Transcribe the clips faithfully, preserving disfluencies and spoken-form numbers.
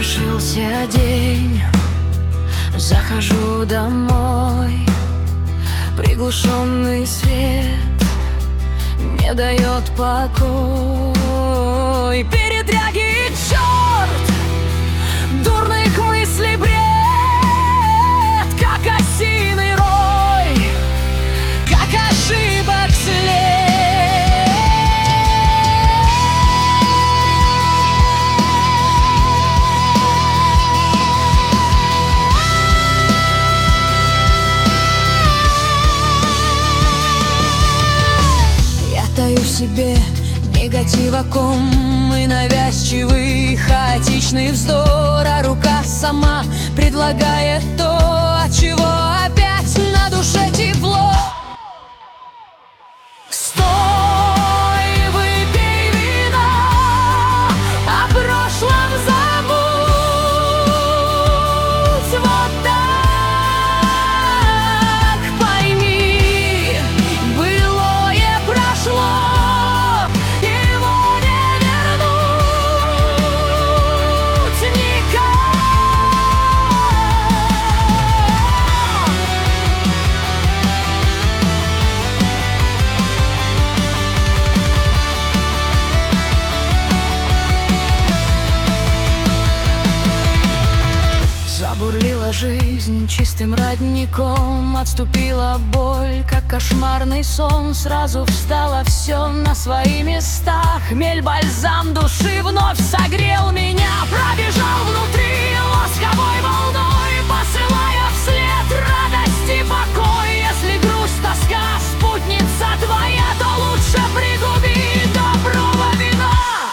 Завершился день, захожу домой. Приглушенный свет не дает покой. Передряги, черт, дурных мыслей бред, как осиный рой, как ошибок след. Таю в себе негатива ком и навязчивый хаотичный вздор, а рука сама предлагает то, от чего опять на душе тепло. Стой, выпей вина, о прошлом забудь. Вот так, пойми, былое прошло. Забурлила жизнь чистым родником, отступила боль, как кошмарный сон. Сразу встало все на свои места. Хмель, бальзам души вновь согрел меня, пробежал внутри ласковой волной, посылая вслед радость и покой. Если грусть, тоска, спутница твоя, то лучше пригуби доброго вина.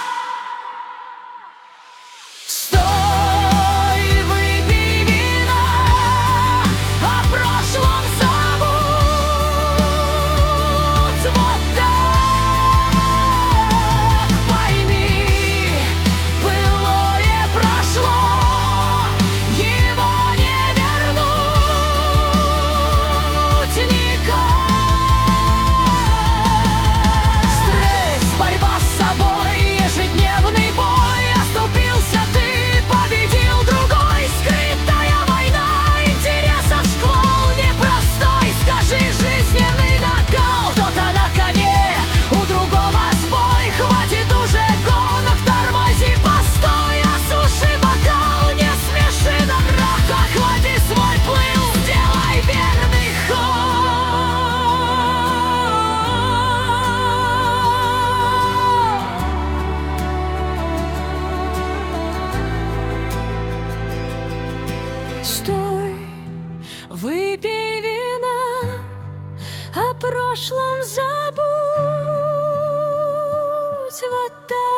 Стой, выпей вина, о прошлом забудь. Вот так.